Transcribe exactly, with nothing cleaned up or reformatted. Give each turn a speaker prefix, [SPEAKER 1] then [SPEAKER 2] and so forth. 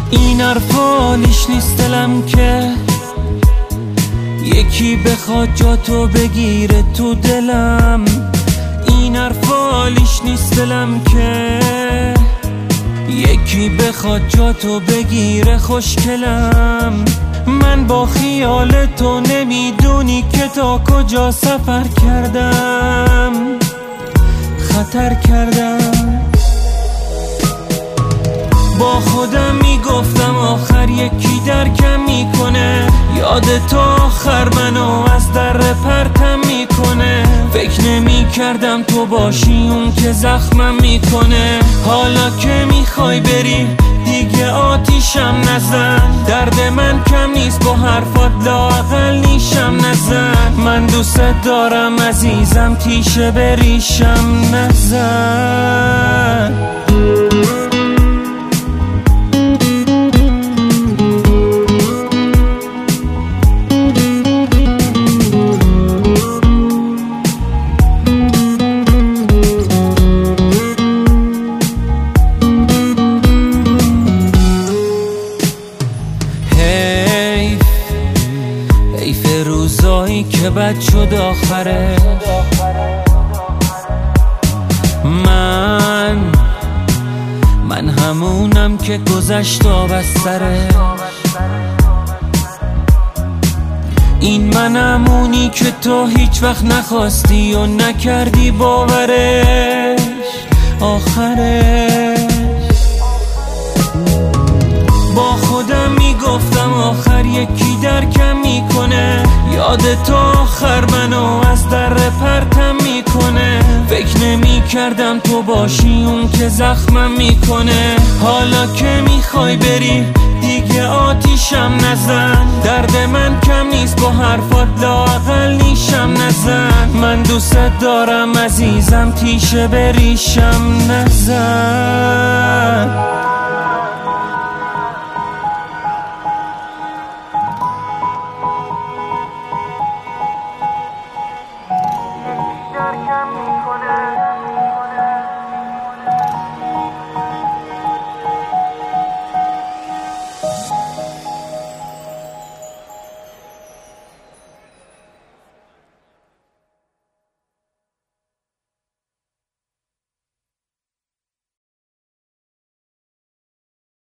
[SPEAKER 1] این حرفالیش نیست دلم که یکی بخواد جاتو بگیره تو دلم. این حرفالیش نیست دلم که یکی بخواد جاتو بگیره خوشگلم. من با خیال تو نمیدونی که تا کجا سفر کردم، خطر کردم. با خودم میگفتم آخر یکی درکم میکنه، یاد تو آخر منو از در پرتم میکنه. فکر نمی کردم تو باشی اون که زخمم میکنه. حالا که میخوای بری دیگه آتیشم نزن، درد من کم نیست با حرفات لااقل نیشم نزن. من دوست دارم عزیزم تیشه بریشم نزن. حیف روزایی که بد شد آخره. من من همونم که گذشت و بستره. این من همونی که تو هیچ وقت نخواستی و نکردی باورش آخرش. با خودم میگفتم آخر یکی درکم میکنه، یاد تو آخر منو از در پرتم میکنه. فکر نمی کردم تو باشی اون که زخمم میکنه. حالا که میخوای بری دیگه آتیشم نزن، درد من کم نیست با حرفات لااقل نیشم نزن. من دوست دارم عزیزم تیشه بریشم نزن.